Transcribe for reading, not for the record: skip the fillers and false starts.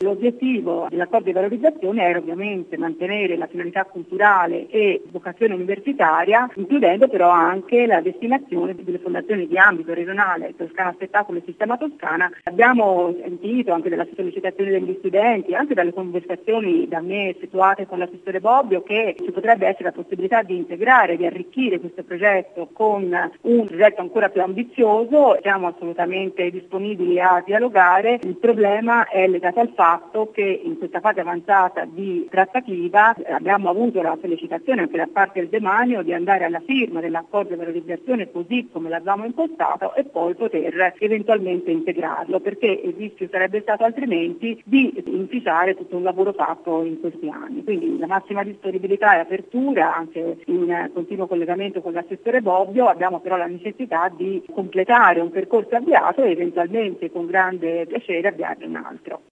L'obiettivo dell'accordo di valorizzazione era ovviamente mantenere la finalità culturale e vocazione universitaria, includendo però anche la destinazione delle fondazioni di ambito regionale Toscana Spettacolo e Sistema Toscana. Abbiamo sentito anche della sollecitazione degli studenti, anche dalle conversazioni da me effettuate con l'assessore Bobbio, che ci potrebbe essere la possibilità di integrare, di arricchire questo progetto con un progetto ancora più ambizioso. Siamo assolutamente disponibili a dialogare. Il problema è legato al fatto che in questa fase avanzata di trattativa abbiamo avuto la sollecitazione anche da parte del demanio di andare alla firma dell'accordo di valorizzazione così come l'avevamo impostato e poi poter eventualmente integrarlo, perché il rischio sarebbe stato altrimenti di inficiare tutto un lavoro fatto in questi anni. Quindi la massima disponibilità e apertura, anche in continuo collegamento con l'assessore Bobbio. Abbiamo però la necessità di completare un percorso avviato e eventualmente con grande piacere avviarne un altro.